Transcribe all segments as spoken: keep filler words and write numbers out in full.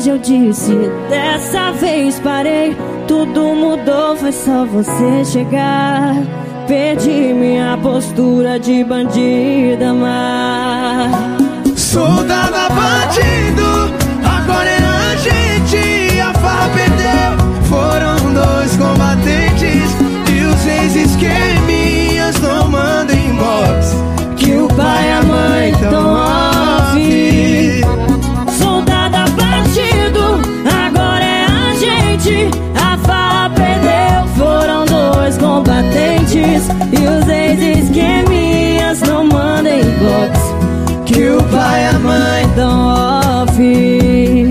beijo eu disse, dessa vez parei. Tudo mudou, foi só você chegar. Perdi minha postura de bandida, mas soldado bandido, agora é a gente. A farra perdeu, foram dois combatentes. E os ex-esqueminhas não mandam inbox, que o pai e a mãe tão off. soldado abatido, agora é a gente. A farra perdeu, foram dois combatentes. E os ex-esqueminhas não mandam inbox, que o pai e a mãe tão off.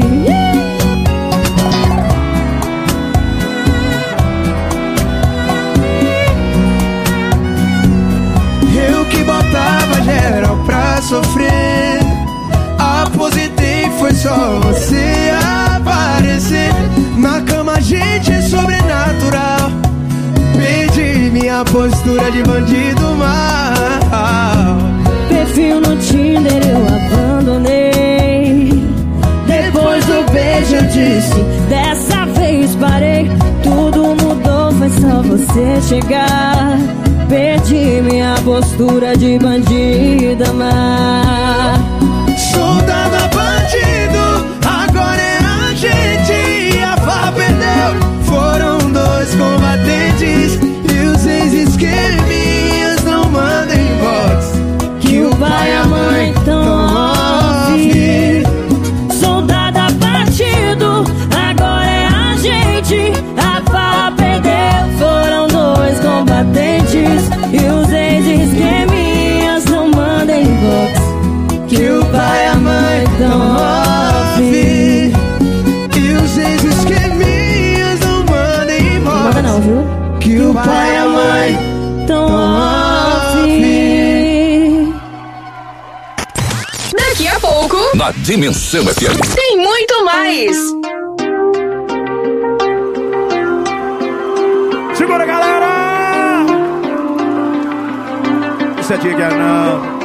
Eu que botava geral pra sofrer, aposentei, foi só você aparecer. Na cama a gente é sobrenatural. Perdi minha postura de bandido mal. Perfil no Tinder eu abandonei. Depois do beijo eu disse, dessa vez parei. Tudo mudou, foi só você chegar. Perdi minha postura de bandida, mas soldado bandido, agora é a gente. A farra perdeu, foram dois combatentes. E os ex-esqueminhas não mandam inbox, que o pai e a mãe tão off. soldado abatido, agora é a gente. A farra perdeu, foram dois combatentes. E os ex-esqueminhas não mandam inbox, que o pai e a mãe tão off. E os ex-esqueminhas não mandam inbox, não manda não, viu? que o pai e a mãe tão off. Daqui a pouco, na Dimensão F M, tem muito mais. Segura, galera! Isso é diga não.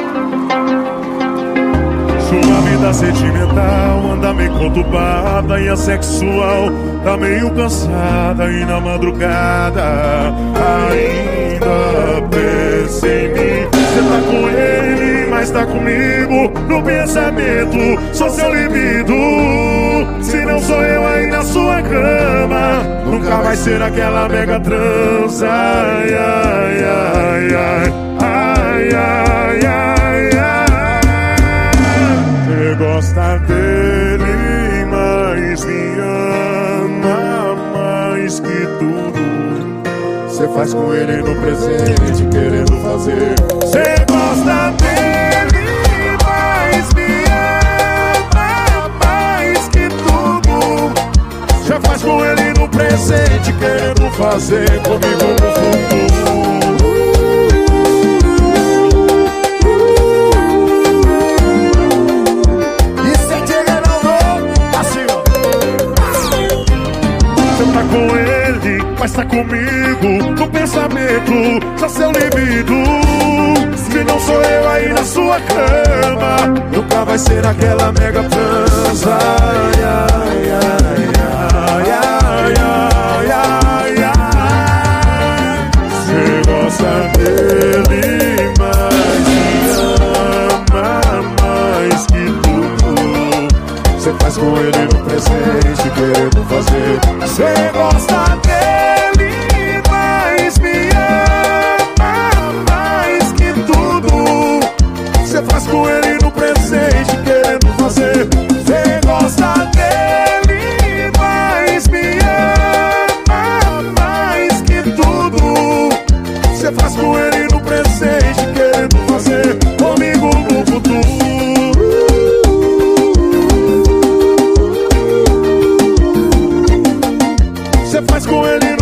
Sua vida sentimental anda meio conturbada, e a sexual tá meio cansada. E na madrugada ainda pensa em mim. Cê tá com ele, mas tá comigo no pensamento. Sou seu libido, se não sou eu aí na sua cama, nunca vai ser aquela mega transa. Ai, ai, ai, ai, ai, ai, ai, ai. Você gosta dele, mas me ama mais que tudo. Você faz com ele no presente, querendo fazer. Você gosta dele, mas me ama mais que tudo. Você faz com ele no presente, querendo fazer comigo no futuro. Com ele, mas tá comigo no pensamento. Só seu libido, se não sou eu aí na sua cama, nunca vai ser aquela mega transa. Ai, ai, ai, ai, ai, ai, ai, ai. Você gosta dele, mas me ama mais que tudo. Você faz com ele no presente, querendo fazer. Você gosta dele, mas me ama mais que tudo. Você faz com ele no presente, querendo fazer. Você gosta dele, mas me ama mais que tudo. Você faz com ele no presente, querendo fazer comigo no futuro. Faz com ele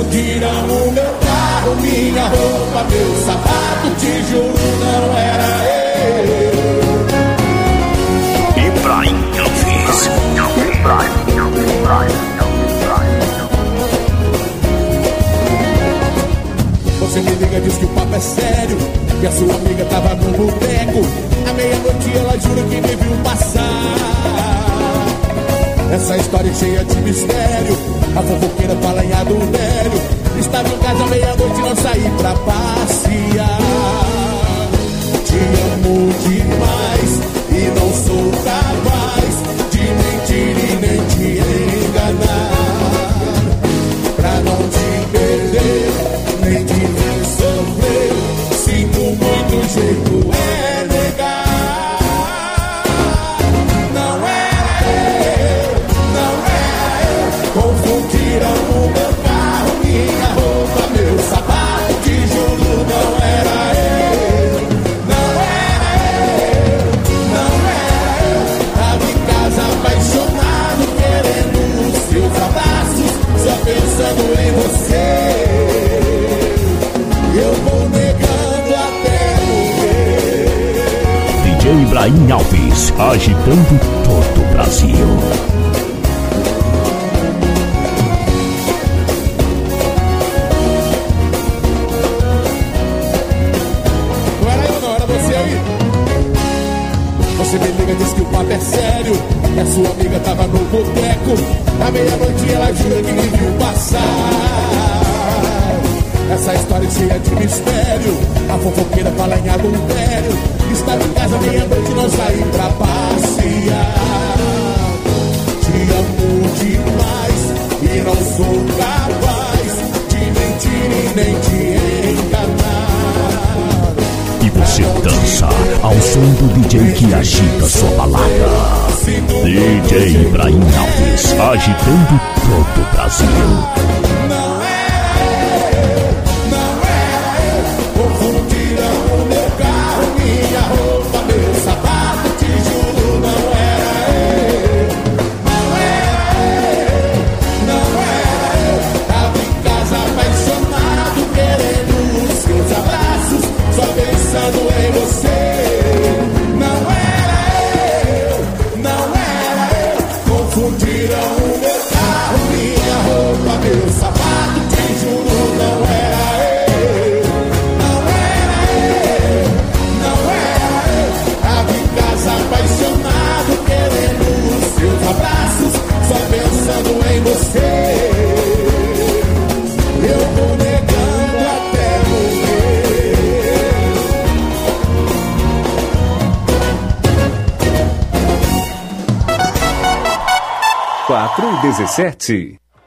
Confundiram o meu carro, minha roupa, meu sapato, te juro, não era eu. Ibrahim Alves. Você me liga, diz que o papo é sério, que a sua amiga tava no boteco. À meia-noite ela jura que me viu passar. Essa história é cheia de mistério, a fofoqueira fala em adultério. Estava em casa à meia-noite e não saí pra passear. Te amo demais e não sou capaz de mentir e nem te enganar. Pra não te perder, nem te ver sofrer, sinto muito, jeito é negar. Não era eu, não era eu. Confundiram o meu carro, minha roupa, meu sapato, te juro, não era eu. Não era eu, não era eu. Tava em casa apaixonado, querendo os seus abraços, só pensando em você. Eu vou negando até morrer. D J Ibrahim Alves, agitando todo o Brasil. Não era eu, não, era você aí. Você me liga, diz que o papo é sério, que a sua amiga tava no boteco. À meia-noite ela jura que me viu passar. Essa história cheia de mistério, a fofoqueira fala em adultério. Estava em casa meia-noite e não saí pra passear. Te amo demais e não sou capaz de mentir e nem te enganar. E você dança ao som do D J que agita sua balada. D J Ibrahim Alves, agitando todo o Brasil. Não era eu, não era eu. Confundiram o meu carro, minha roupa, meu sapato, te juro, não era eu. Não era eu, não era eu. Tava em casa apaixonado, querendo os seus abraços, só pensando em você. Não era eu, não era eu. Confundiram o meu carro, minha roupa, meu sapato, te juro, não era eu. Não era eu, não era eu. Tava em casa apaixonado, querendo os seus abraços, só pensando em você. Eu vou negando até morrer. quatro e dezessete.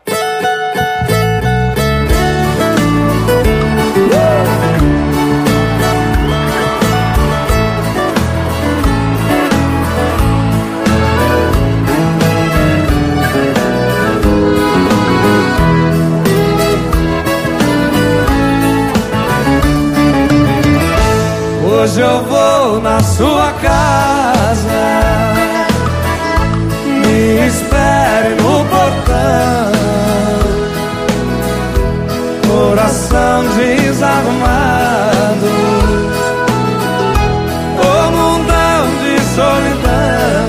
Hoje eu vou na sua casa, me espere no portão. Coração desarrumado, o mundão de solidão.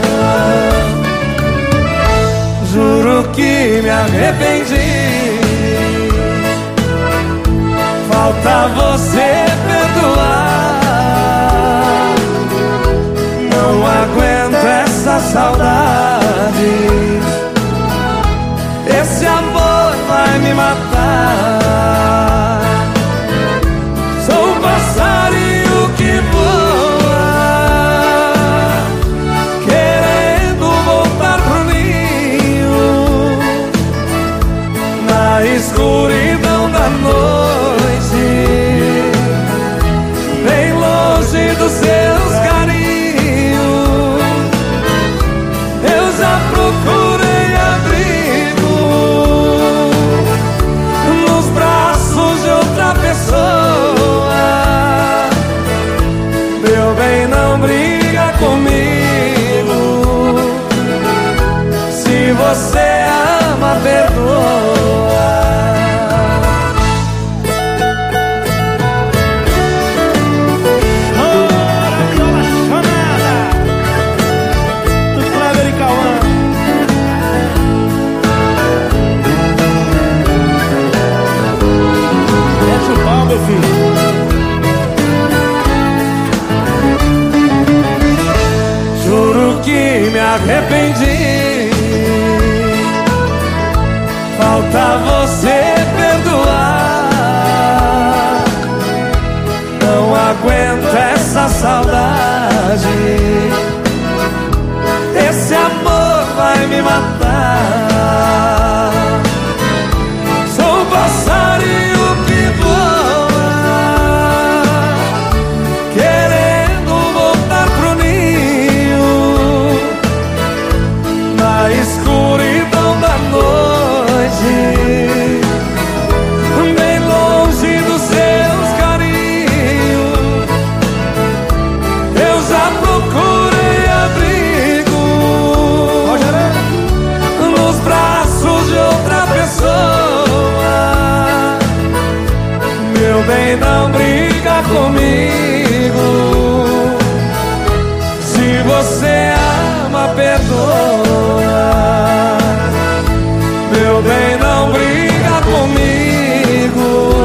Juro que me arrependi, falta você perdoar. Não aguento essa saudade, esse amor vai me matar. Sou um passarinho que voa, querendo voltar pro ninho, na escuridão da noite, bem longe dos seus carinhos. Eu já procurei abrigo nos braços de outra pessoa. Meu bem, não briga comigo. Se você ama, perdoa. arrependi. Falta você perdoar. Não aguento essa saudade. Esse amor vai me matar. Sou um passarinho que voa, querendo voltar pro ninho, na escuridão da noite, bem longe dos seus carinhos. Eu já procurei abrigo nos braços de outra pessoa. Meu bem, não briga comigo. Se você ama, perdoa. Meu bem, não briga comigo.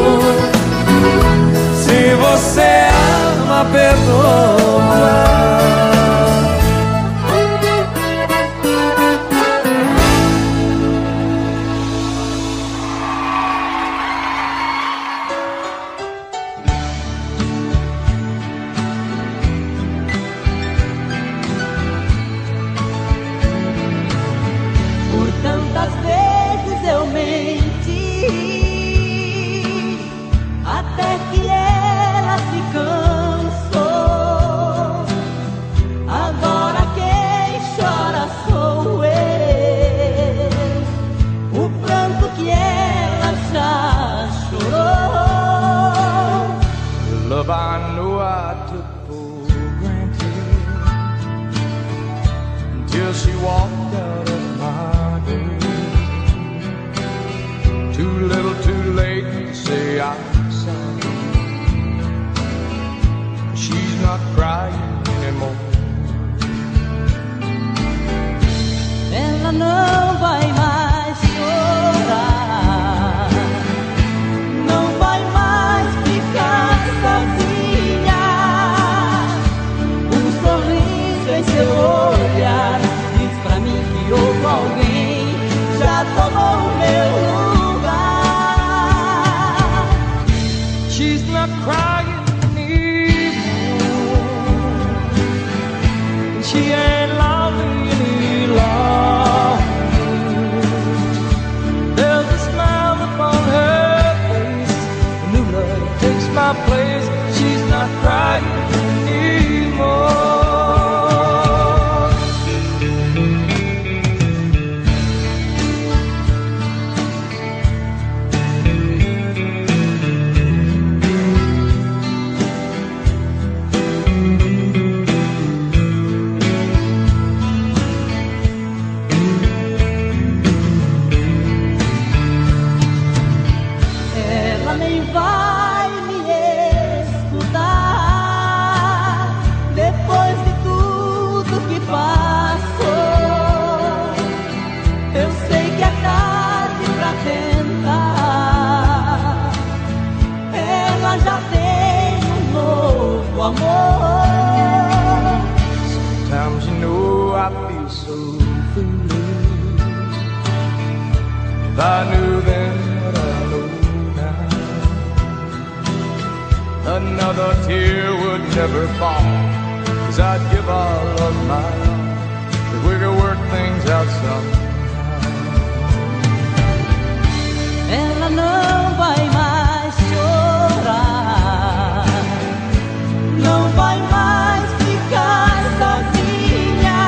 Se você ama, perdoa. Por tantas vezes eu menti, até que ela se cansou. Agora quem chora sou eu, o pranto que ela já chorou. Love, I know I took for granted until she walked out of my day. Too little, too late to say I'm sorry. She's not crying anymore. Ela não vai mais chorar, não vai mais ficar sozinha. Um sorriso em seu olhar diz pra mim que houve alguém já tomou o meu lugar. She's not crying anymore. She ain't lonely any longer. There's a smile upon her face. A new love takes my place. She's not crying anymore. Ela nem vai me escutar depois de tudo que passou. Eu sei que é tarde pra tentar. Ela já tem um novo amor. Sometimes you know I feel so foolish. If I knew then what I know now, another tear would never fall. Cause I'd give all of my all, but we could work things out somehow. Ela não vai mais chorar, não vai mais ficar sozinha.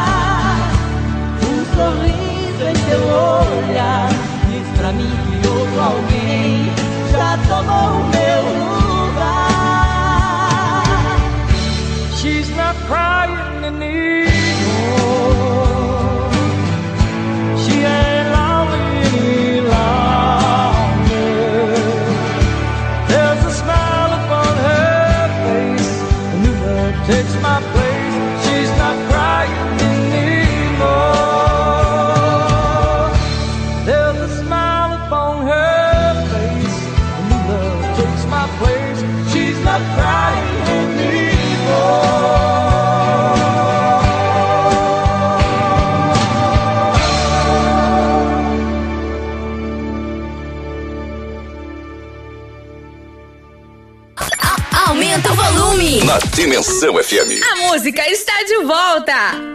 Um sorriso em seu olhar diz pra mim que outro alguém já tomou o meu lugar. She's not crying anymore. She ain't lonely any longer. There's a smile upon her face. A new love takes my place. She's not crying anymore. There's a smile upon her face. A new love takes my place. She's not crying anymore. Aumenta o volume. Na Dimensão F M. A música está de volta.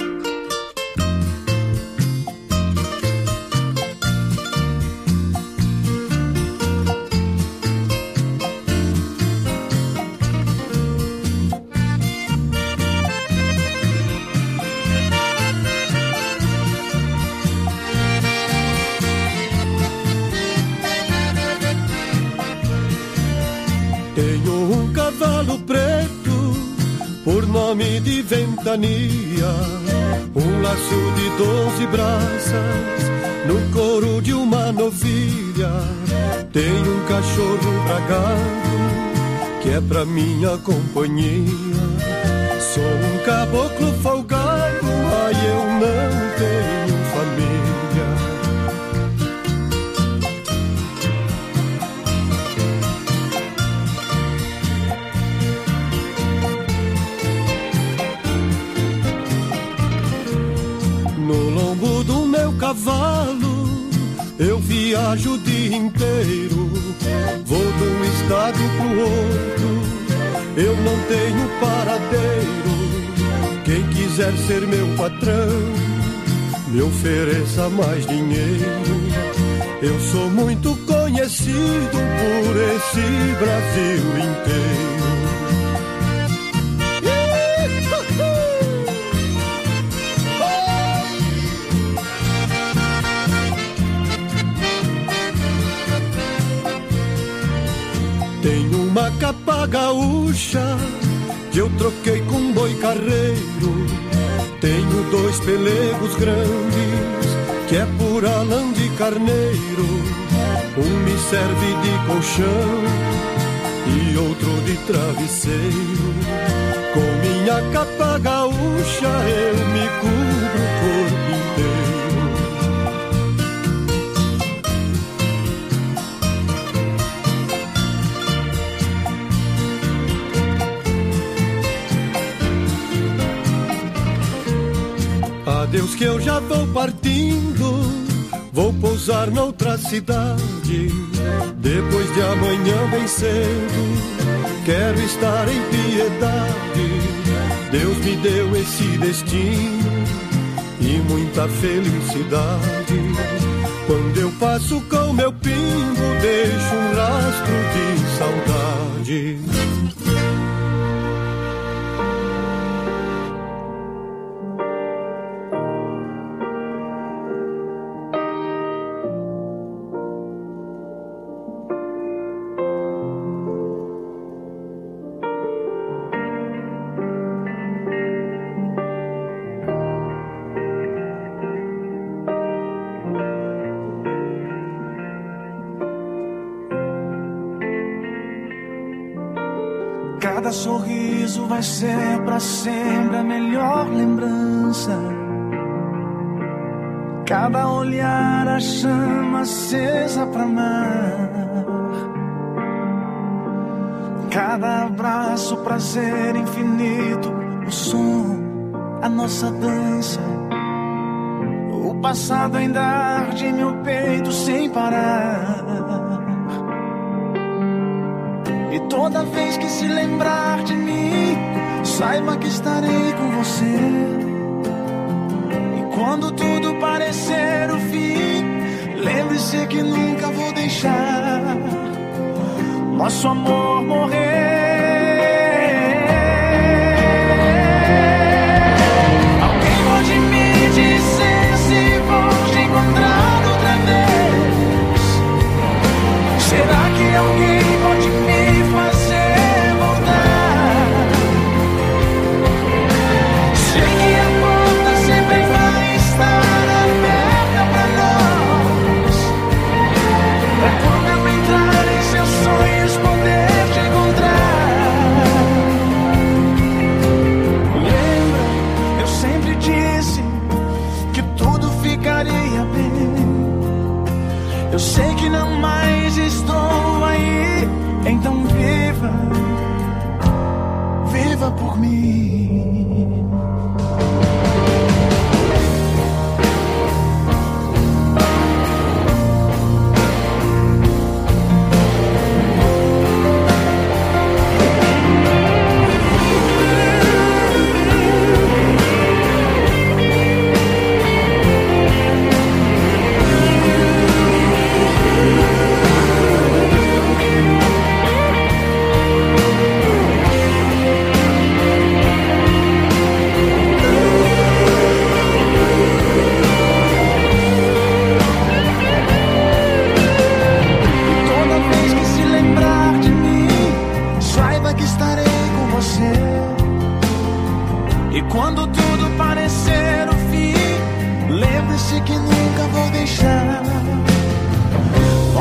Tenho um cavalo preto, por nome de Ventania, um laço de doze braças, no couro de uma novilha. Tenho um cachorro bragado, que é pra minha companhia. Sou um caboclo folgado, mas eu não tenho família. No lombo do meu cavalo eu viajo o dia inteiro, vou de um estado pro outro, eu não tenho paradeiro. Quem quiser ser meu patrão, me ofereça mais dinheiro. Eu sou muito conhecido por esse Brasil inteiro. Tenho uma capa gaúcha que eu troquei com um boi carreiro. Tenho dois pelegos grandes que é pura lã de carneiro. Um me serve de colchão e outro de travesseiro. Com minha capa gaúcha eu me cubro o corpo inteiro. Adeus que eu já vou partindo, vou pousar noutra cidade. Depois de amanhã bem cedo, quero estar em piedade. Deus me deu esse destino e muita felicidade. Quando eu passo com meu pingo, deixo um rastro de saudade. Cada sorriso vai ser pra sempre a melhor lembrança. Cada olhar a chama acesa pra amar. Cada abraço prazer infinito. O som, a nossa dança. O passado ainda arde em meu peito sem parar. E toda vez que se lembrar de mim, saiba que estarei com você. E quando tudo parecer o fim, lembre-se que nunca vou deixar nosso amor morrer. Alguém pode me dizer se vou te encontrar outra vez? Será que alguém pode me fazer voltar? Sei que a porta sempre vai estar aberta pra nós, pra quando eu entrar em seus sonhos poder te encontrar. Lembra, eu sempre disse que tudo ficaria bem. Eu sei que não mais estou aí, então viva, viva por mim.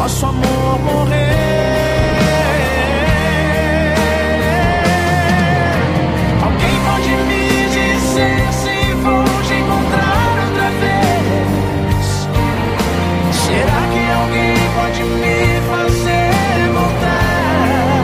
nosso amor morrer. Alguém pode me dizer se vou te encontrar outra vez? Será que alguém pode me fazer voltar?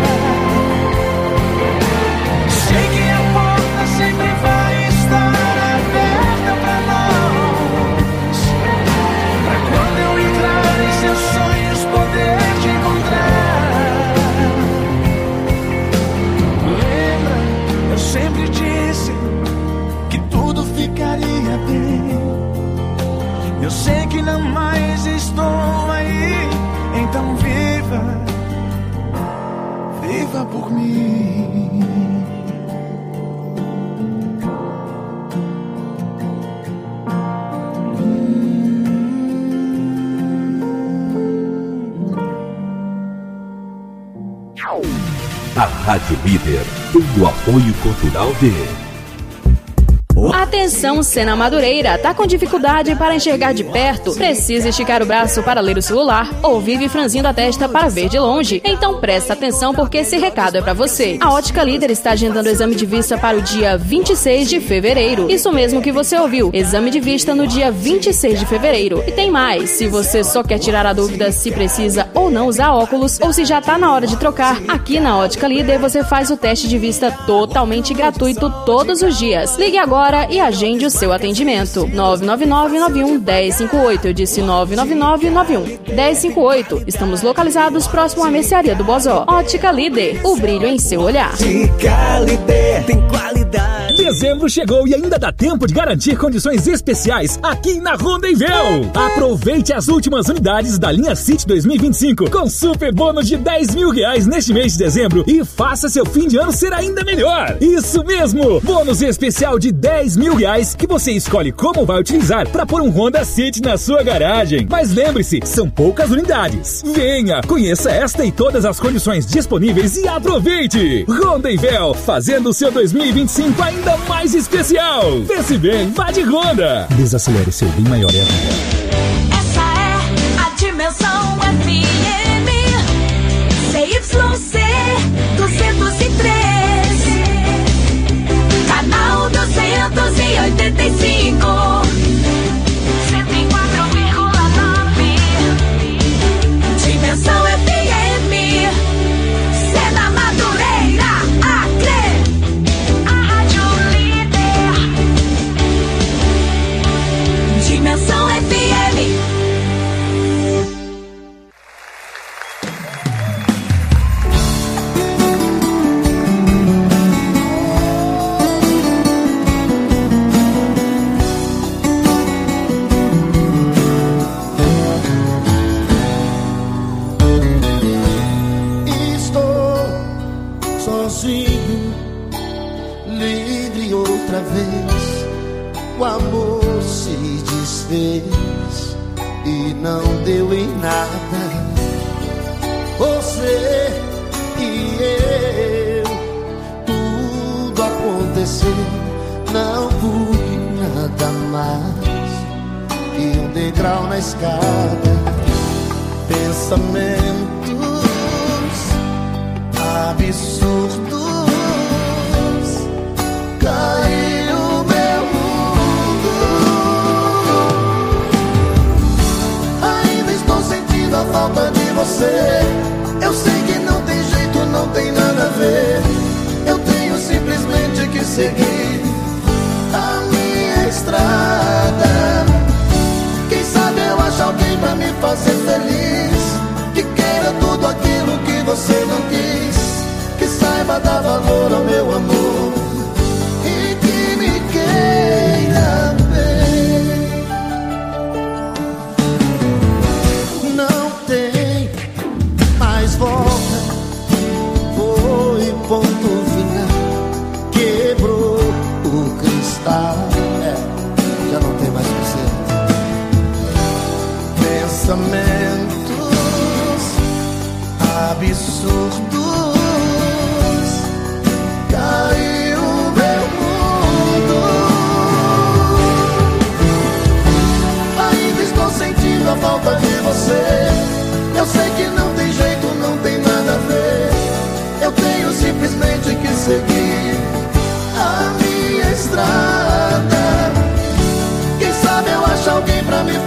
Sei que a porta sempre vai estar aberta pra nós, pra quando eu entrar em seus sonhos poder te encontrar. Lembra, eu sempre disse que tudo ficaria bem. Eu sei que não mais estou aí, então viva, viva por mim. A Rádio Líder tem o apoio cultural de... Atenção, Sena Madureira, tá com dificuldade para enxergar de perto? Precisa esticar o braço para ler o celular? Ou vive franzindo a testa para ver de longe? Então presta atenção porque esse recado é para você. A Ótica Líder está agendando o exame de vista para o dia vinte e seis de fevereiro. Isso mesmo que você ouviu, exame de vista no dia vinte e seis de fevereiro. E tem mais, se você só quer tirar a dúvida se precisa ou não usar óculos, ou se já tá na hora de trocar, aqui na Ótica Líder você faz o teste de vista totalmente gratuito todos os dias. Ligue agora e agende o seu atendimento. nove nove nove nove um um zero cinco oito. Eu disse nove nove nove nove um um zero cinco oito. Estamos localizados próximo à mercearia do Bozó. Ótica Líder, o brilho em seu olhar. Ótica Líder tem qualidade. Dezembro chegou e ainda dá tempo de garantir condições especiais aqui na Rondenvel. Aproveite as últimas unidades da linha City dois mil e vinte e cinco com super bônus de dez mil reais neste mês de dezembro e faça seu fim de ano ser ainda melhor. Isso mesmo, bônus especial de dez mil reais que você escolhe como vai utilizar para pôr um Honda City na sua garagem. Mas lembre-se, são poucas unidades. Venha, conheça esta e todas as condições disponíveis e aproveite. Rondenvel, fazendo o seu dois mil e vinte e cinco ainda mais especial. Pense bem, vá de Honda. Desacelere, seu bem maior é a vida. Essa é a Dimensão F M C Y C duzentos e três, canal duzentos e oitenta e cinco, cento e quatro vírgula nove. Dimensão F M, Sena Madureira, Acre, a Rádio Líder. Dimensão F M. Livre outra vez, o amor se desfez e não deu em nada. Você e eu, tudo aconteceu, não pude nada mais que um degrau na escada. Pensamentos absurdos, caiu meu mundo. Ainda estou sentindo a falta de você. Eu sei que não tem jeito, não tem nada a ver. Eu tenho simplesmente que seguir a minha estrada. Quem sabe eu acho alguém pra me fazer feliz, que queira tudo aquilo que você não quis, que saiba dar valor ao meu amor e que me queira bem. Não tem mais volta, foi ponto final, quebrou o cristal, é, já não tem mais conserto. Pensamentos absurdos, caiu meu mundo. Ainda estou sentindo a falta de você. Eu sei que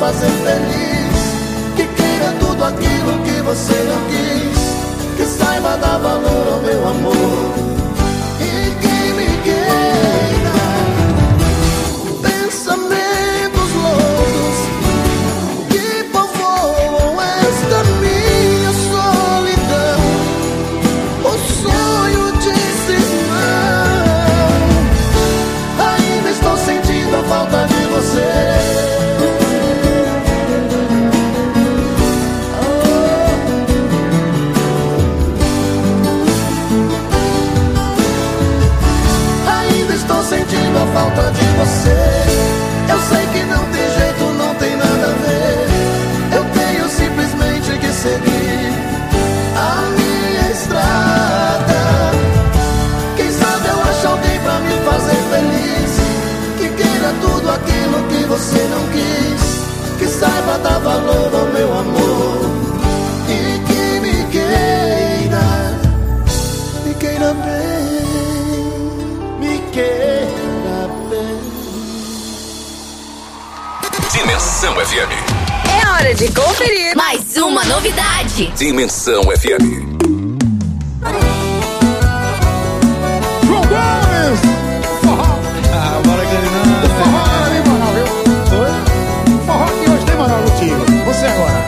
fazer feliz, que queira tudo aquilo que você não quis, que saiba dar valor ao meu amor e que me queira. Pensamentos loucos que povoam esta minha solidão, o sonho disse não. Ainda estou sentindo a falta de você. Sentindo a falta de você. Eu sei que não tem jeito, não tem nada a ver. Eu tenho simplesmente que seguir a minha estrada. Quem sabe eu acho alguém pra me fazer feliz, que queira tudo aquilo que você não quis, que saiba dar valor ao meu amor e que me queira, me queira bem, me queira. Dimensão F M. É hora de conferir mais uma novidade. Dimensão F M. João Gomes! Forró! Ah, bora, Carinã! O forró ali, moral, viu? Oi? Forró que hoje tem moral contigo. Você agora.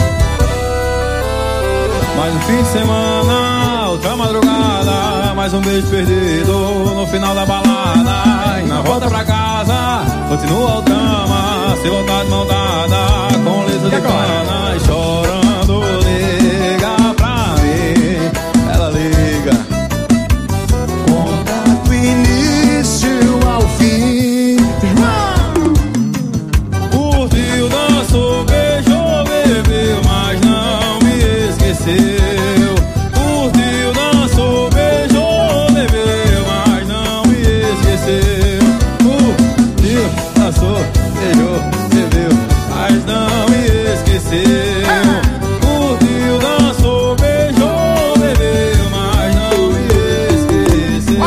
Mais um fim de semana, outra madrugada, mais um beijo perdido no final da balada. E na volta pra casa, continua o drama, se voltar de mão dada, com liso de cana, e chorando, liga pra mim, ela liga. Conta do início ao fim. Curtiu, dançou, beijou, bebeu, mas não me esqueceu. Curtiu, dançou, beijou, bebeu, mas não me esqueceu. Curtiu, dançou, beijou, bebeu, mas não me esqueceu. Curtiu, dançou, beijou, bebeu, mas não me esqueceu.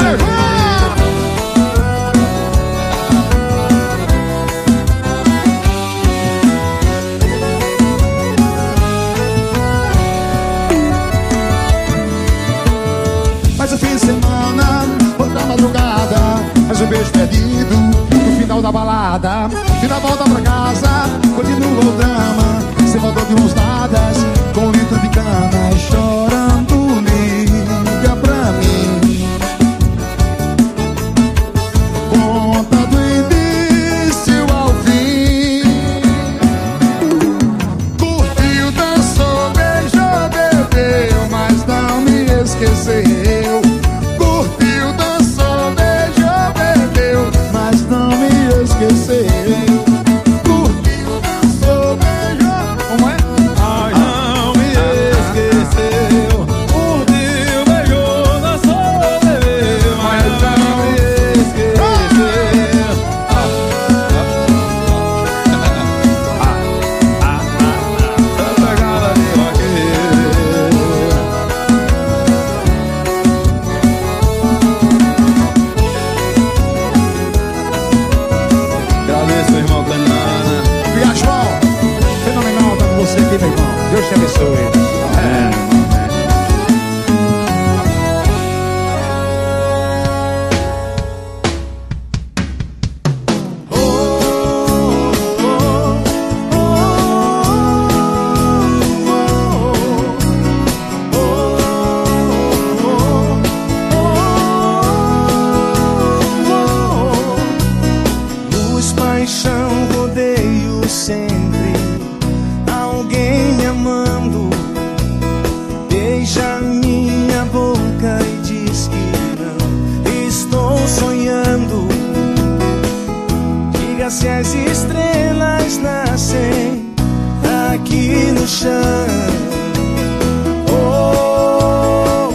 Mais um fim de semana, outra madrugada, mais um beijo perdido no final da balada. E na volta pra casa, continua o drama, você voltou de mãos dadas, com um litro de cana, e chorando, liga pra mim. Conta do início ao fim. Curtiu, dançou, beijou, bebeu, mas não me esqueceu. Curtiu, dançou, beijou, bebeu, mas não me esqueceu. Curtiu, dançou, beijou. Como é? Mas não me esqueceu. Curtiu, beijou, dançou, bebeu, mas não me esqueceu. Essa pegada de vaqueiro. Agradeço, meu irmão Canana. Viajão, fenomenal estar com você aqui, meu irmão. Deus te abençoe. É. Luz, paixão, rodeio sempre, alguém me amando. Beija minha boca e diz que não estou sonhando. Diga se as estrelas nascem aqui no chão. Oh,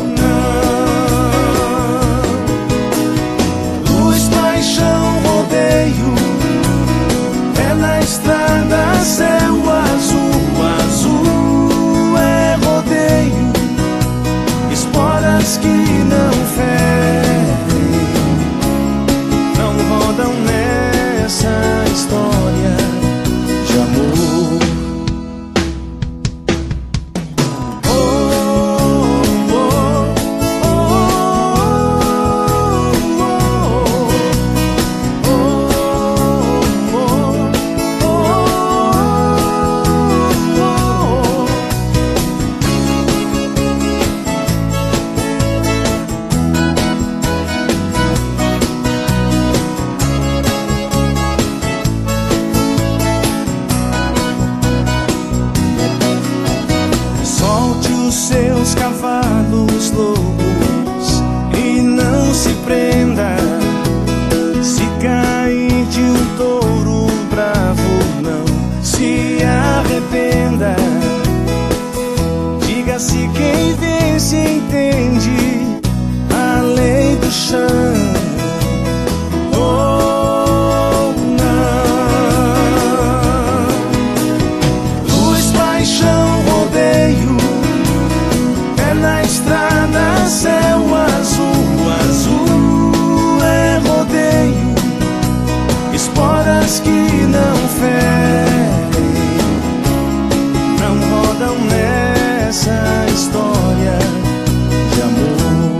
não. Luz, paixão, rodeio, é na estrada, céu azul, azul é rodeio, esporas que não ferem, não rodam nessa história de amor. os cavalos loucos e não se prenda. Se cair de um touro bravo, não se arrependa. Diga-se quem vence entende a lei do chão. Oh, não. Luz, paixão, rodeio, é na estrada, céu azul, azul é rodeio. Esporas que não ferem, não rodam nessa história de amor.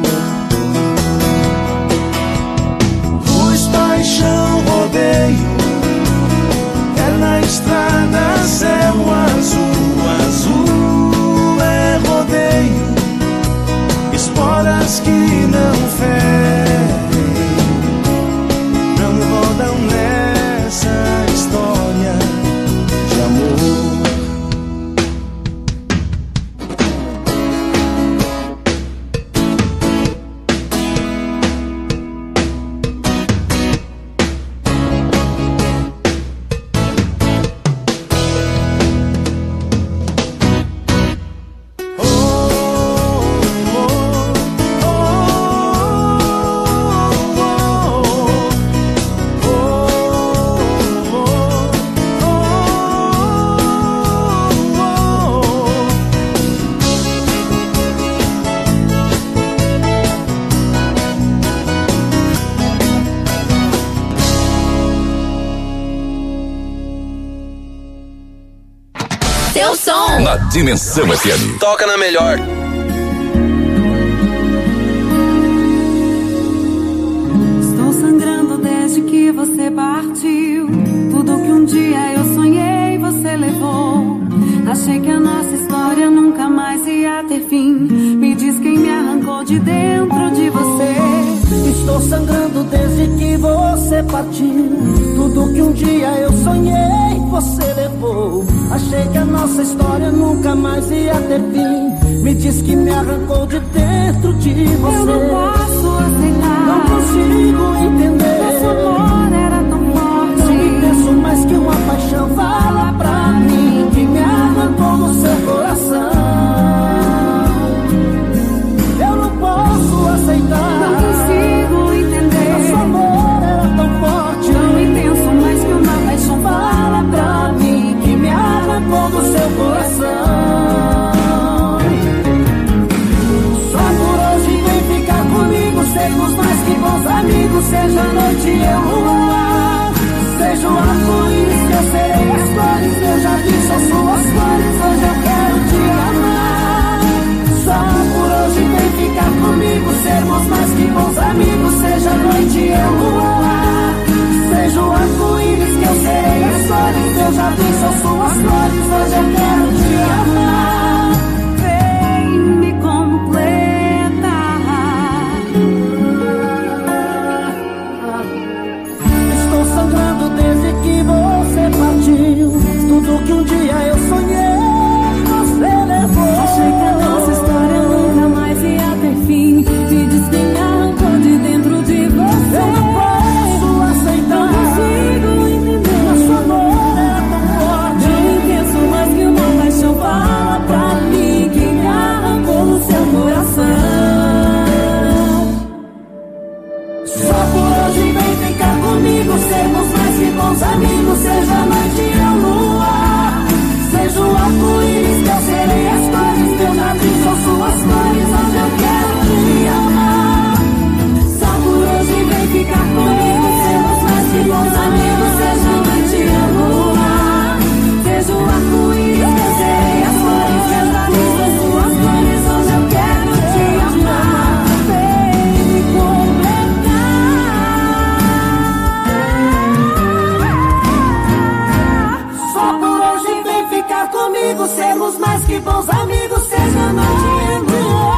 Luz, paixão, rodeio, é na estrada, céu azul, azul é rodeio. Esporas que não ferem, não rodam nessa história de amor. Seu som. Na Dimensão F M. Toca na melhor. Estou sangrando desde que você partiu. Tudo que um dia eu sonhei você levou. Achei que a nossa história nunca mais ia ter fim. Me diz quem me arrancou de dentro de você. Estou sangrando desde que você partiu. Tudo que um dia eu sonhei você levou. Achei que a nossa história nunca mais ia ter fim. Me diz que me arrancou de dentro de você. Eu não posso aceitar, não consigo entender. Nosso amor era tão forte. Não me penso mais que uma paixão. Fala pra mim que me arrancou do seu coração. Eu não posso aceitar, não consigo entender. Nosso amor era tão forte, tão intenso, mais que uma paixão. Fala pra mim que me arrancou do seu coração. Só por hoje vem ficar comigo, sermos mais que bons amigos. Seja a noite eu o luar, seja o arco-íris que eu serei as cores. Eu já vi só suas cores, hoje eu quero te amar. Só por hoje vem ficar comigo, sermos mais que bons amigos. Seja a noite eu o luar, seja o arco-íris que eu serei as cores. Eu já vi só suas cores, hoje eu quero te amar. Vem me completa. Estou sangrando desde que você partiu. Tudo que um dia eu sonhei você levou. Achei que a nossa história nunca mais ia ter fim. Me diz quem me arrancou de dentro de você. Eu não posso aceitar, não consigo entender. Nosso amor era tão forte, tão intenso, mais que uma paixão. Fala pra mim que me arrancou no seu coração. Só por hoje vem ficar comigo, sermos mais que bons amigos. Seja a noite e a lua, seja o arco-íris que eu serei as cores. Eu já vi só suas cores, hoje eu quero te amar. Só por hoje vem ficar comigo, sermos mais que bons amigos. Seja a noite e a lua, seja o arco-íris que eu serei as cores. Eu já vi só suas cores, hoje eu quero te amar. Vem me completar. Só por hoje vem ficar comigo, sermos mais que bons amigos. Seja a noite e a lua,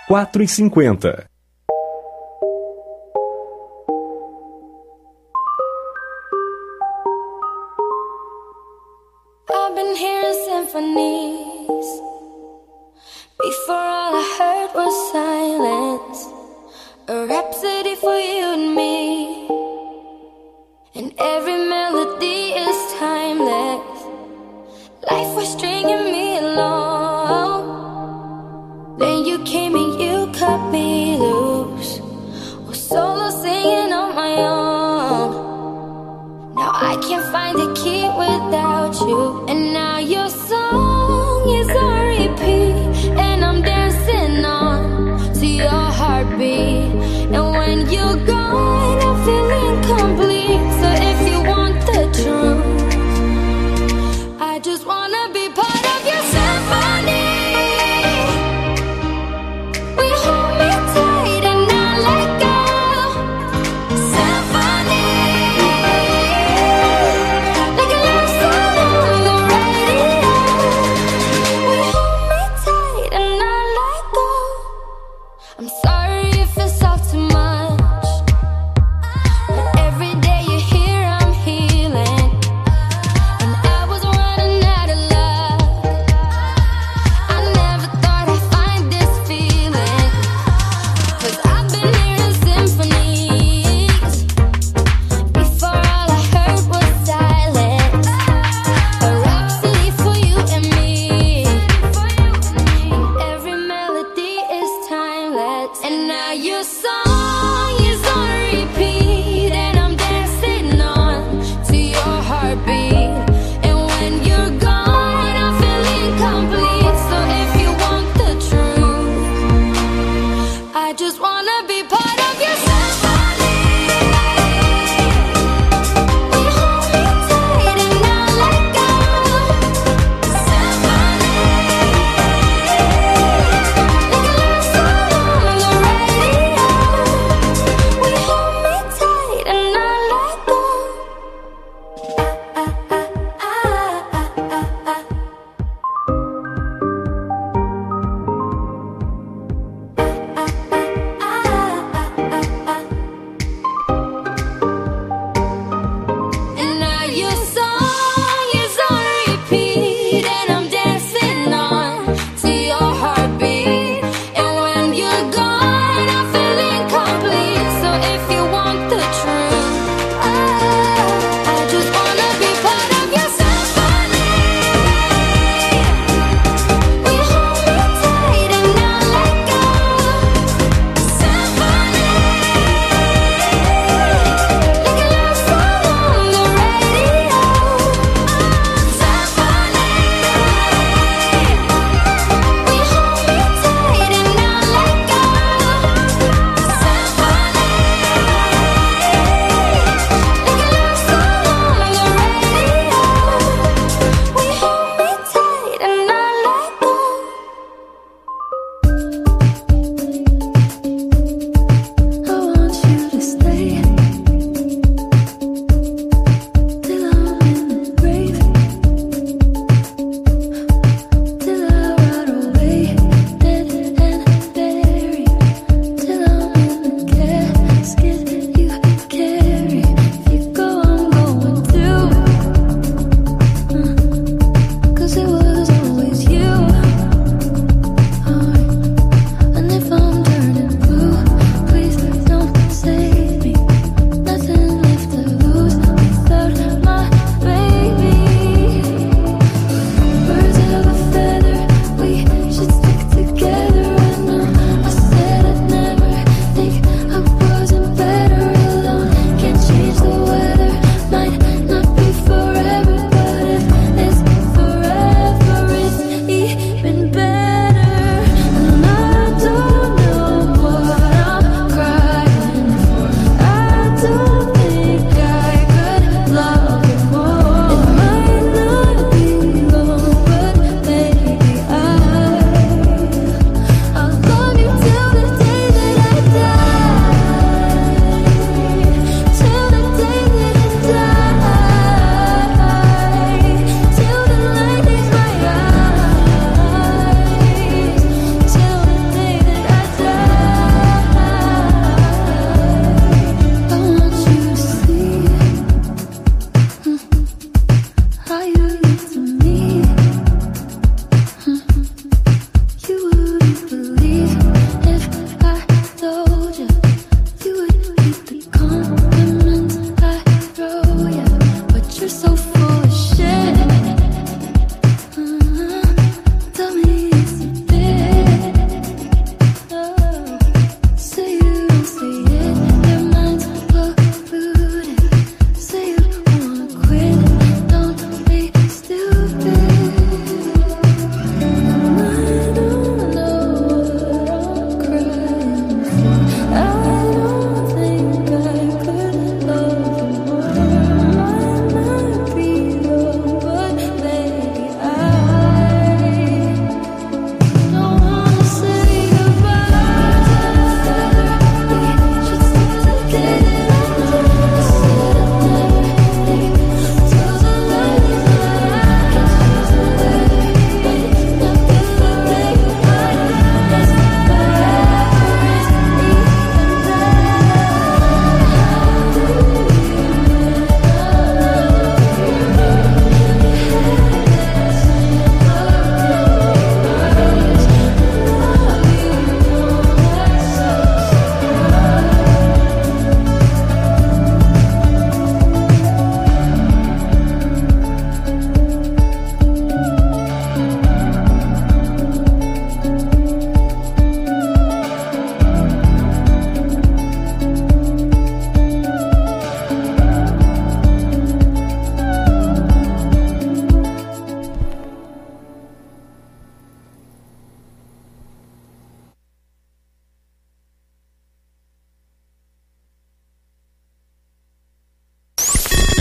quatro e cinquenta. I've been hearing symphonies. Before all I heard was silence. A rhapsody for you and me. And every melody is timeless. Life was stringing me along. Then you came and you cut me loose. Was solo singing on my own. Now I can't find the key without you. And now you're so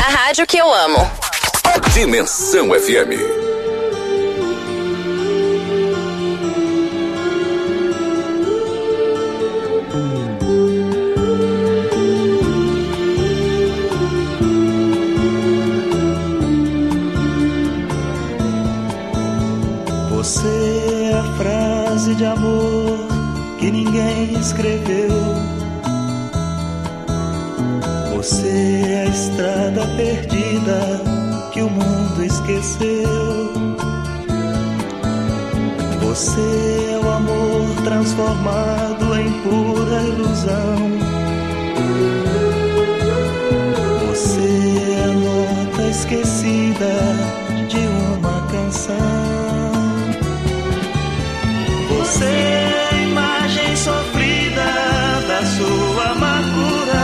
rádio que eu amo. Dimensão F M. Você é a frase de amor que ninguém escreveu. Você é a estrada perdida que o mundo esqueceu. Você é o amor transformado em pura ilusão. Você é a nota esquecida de uma canção. Você é a imagem sofrida da sua amargura,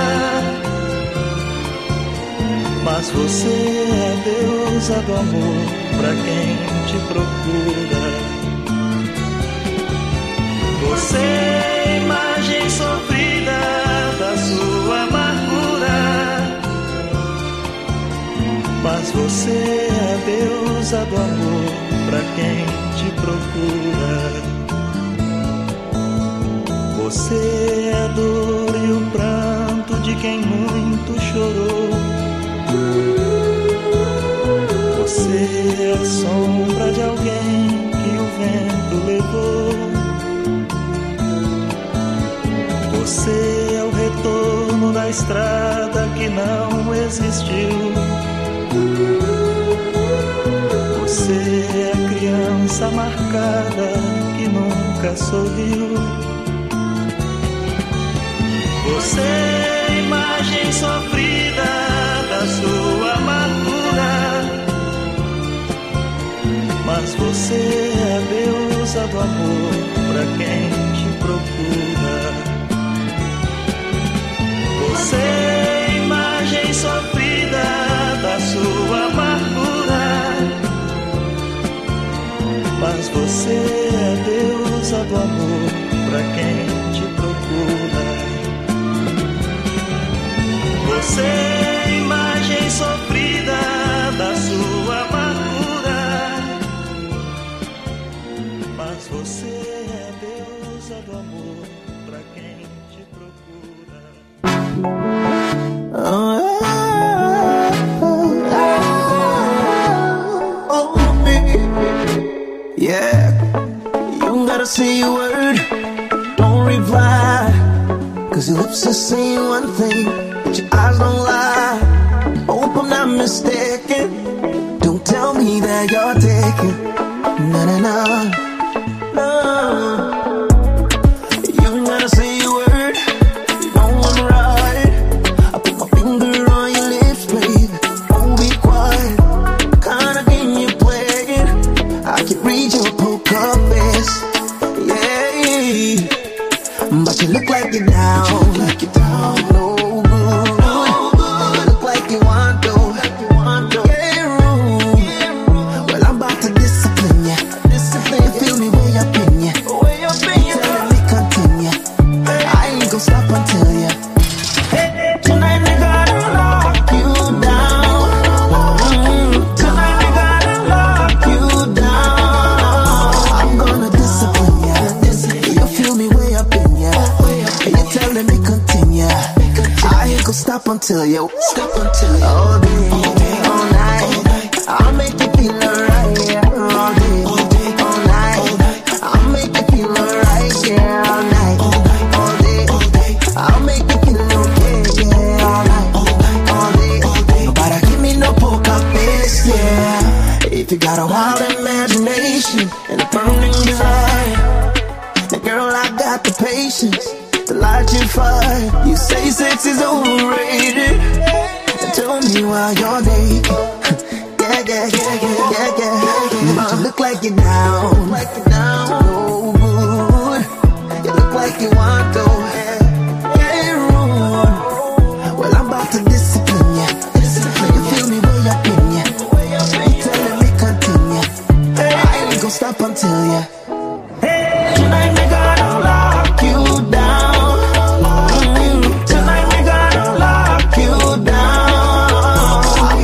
mas você é a deusa do amor pra quem te procura. Você é a imagem sofrida da sua amargura, mas você é a deusa do amor pra quem te procura. Você é a dor e o pranto de quem muito chorou. Você é a sombra de alguém que o vento levou. Você é o retorno da estrada que não existiu. Você é a criança marcada que nunca sorriu. Você é a imagem sofrida da sua amargura, mas você é a deusa do amor pra quem te procura. Você é a imagem sofrida da sua amargura, mas você é a deusa do amor pra quem te procura. Você é a imagem sofrida da sua amargura, mas você é a deusa do amor pra quem te procura. Oh, oh, oh, oh, baby. Yeah, you don't gotta say a word, don't reply, cause your lips are saying one thing, your eyes don't lie. Hope I'm not mistaken. Don't tell me that you're taking. No, no, no, no. You ain't gotta say a word. You don't wanna ride. I put my finger on your lips, baby. Don't be quiet. Kinda game you're playing. I can read your poker face. Yeah, but you look like you're down. Look like you're down. No. Stop until you stop until you all day, all day, all night. All night. I'll make you feel alright, yeah. All day, all day, all night. All night. I'll make you feel alright, yeah. All night, all night, all day, all day. I'll make you feel okay, yeah. All night, all night, all day, all day. Nobody give me no poker face, yeah. If you got a wild imagination and a burning desire, then girl, I got the patience to light your fire. You say sex is overrated, and tell me why you're naked. Yeah, yeah, yeah, yeah, yeah, yeah. But you look like you're down, like you're down. No good. You look like you want to. Yeah, rude. Well, I'm about to discipline you. Discipline you. Feel me way up in you. You telling me continue. I ain't gonna stop until you. Tonight we gonna lock you down. Tonight we gonna lock you down.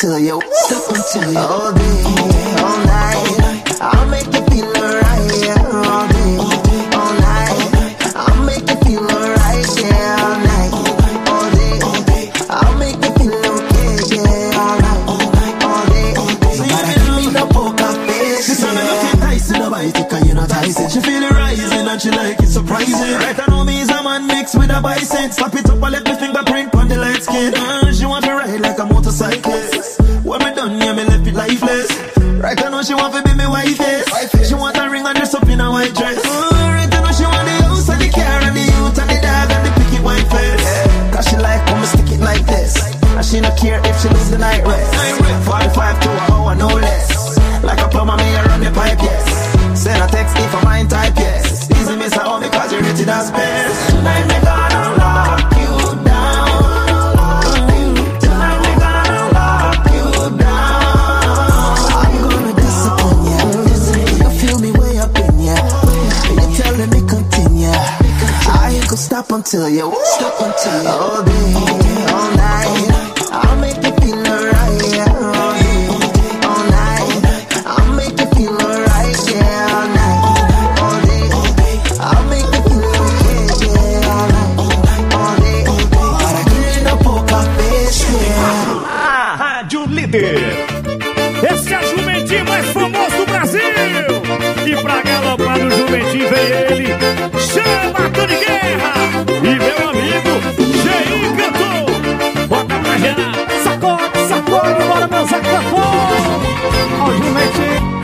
until you, step until you. All day, all night, I'll make you feel alright. Yeah, all day, all night, I'll make you feel alright. Yeah, all night, all day, I'll make you feel okay. Yeah, all night, all day. So you feel me the poker face. This time I don't feel nice in the bite, cause you know Tyson. She feel it rising and she like it surprising. Right, I know me is a man mixed with a bison. Slap it up and let me fingerprint on the light skin. Uh, she want to ride like a motorcyclist. When me done, yeah, me left it lifeless. Right, I know she want to be me wife, yes. She want a ring and dress up in a white dress. Uh, right, I know she want the house and the car and the youth and the dog and the picket white face. Cause she like when me stick it like this. And she not care if she lose the night rest. forty-five to an hour, no less. Like a plumber, me, I run the pipe, yes. Send a text if I mind type, yes. Easy miss at home because you're rated as best. Tonight me gonna lock you down. Tonight me gonna lock you down. I'm gonna discipline ya. You feel me way up in ya. You telling me continue. I ain't gonna stop until you stop until you. All day, all night, I'll make you feel alright. Yeah, all day, all night, I'll make you feel alright. Yeah, all night, all day, I'll make you feel okay. Yeah, all night, all day, para que no poca face. A Rádio Líder. Esse é o jumentinho mais famoso do Brasil. E pra galopar no jumentinho vem ele, chama Tony Guerra. E meu amigo Geinho cantou. Bota pra gerar. Sacode, sacode, bora meu sacafone. Ó o jumentinho.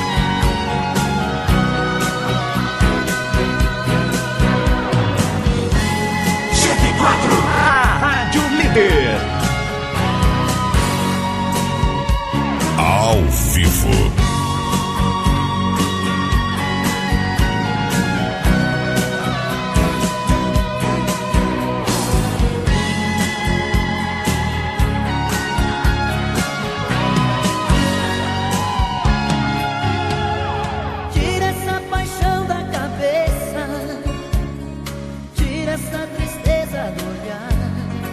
cento e quatro. A Rádio Líder. Ao vivo. Tira essa paixão da cabeça, tira essa tristeza do olhar.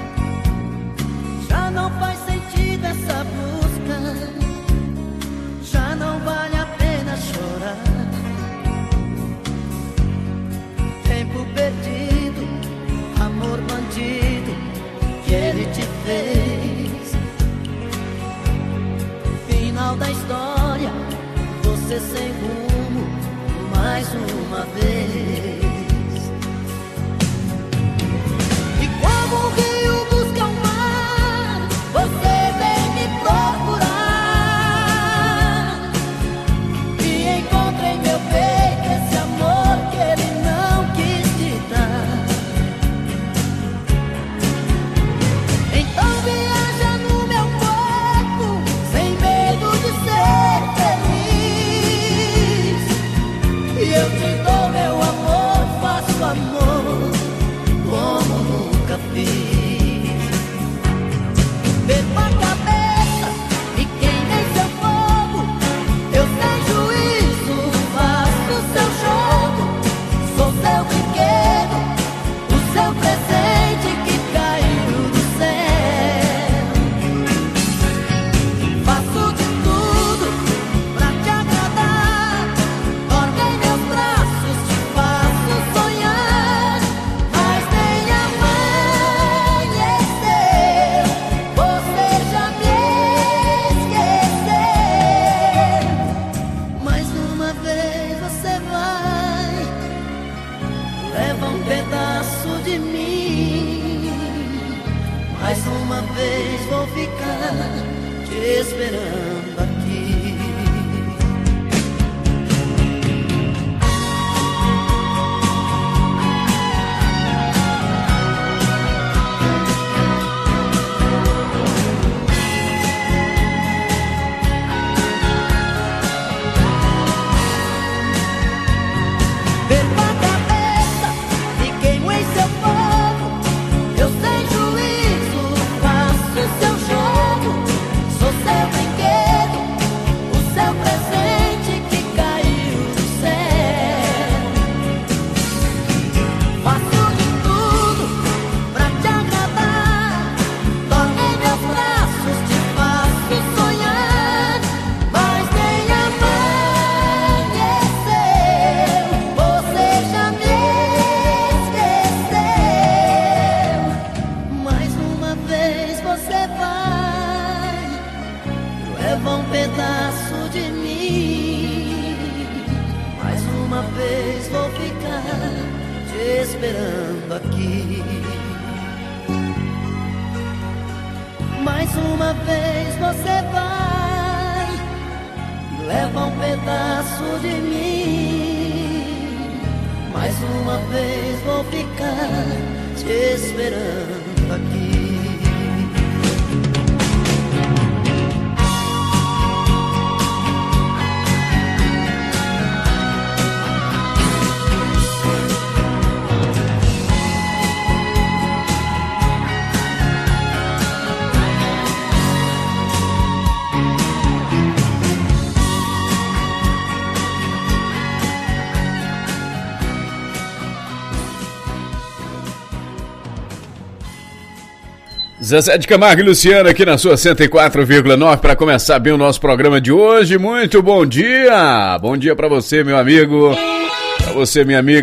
Já não faz sentido essa busca, já não vale a pena chorar. Tempo perdido, amor bandido, que ele te fez. Final da história, você sem rumo, mais uma vez. E como um rio busca o mar, você vem me procurar. E encontrei meu peito esse amor que ele não quis te dar. Então viaja no meu corpo, sem medo de ser feliz. E eu te dou meu amor, faço amor como nunca fiz. Perco a cabeça e queimei seu fogo. Eu sem juízo faço seu jogo. Sou seu brinquedo, o seu presente que caiu do céu. Faço de tudo pra te agradar. Dorme em meus braços, te faço sonhar. Mas nem amanheceu, você já me esqueceu. Mais uma vez você vai, leva um pedaço de mim. Mais uma vez vou ficar te esperando aqui. Perco a cabeça e queimo em seu fogo. Eu sem juízo faço seu jogo. Sou seu brinquedo, esperando aqui. Mais uma vez você vai e leva um pedaço de mim. Mais uma vez vou ficar te esperando aqui. Zezé de Camargo e Luciano aqui na sua cento e quatro vírgula nove para começar bem o nosso programa de hoje. Muito bom dia! Bom dia para você, meu amigo, para você, minha amiga.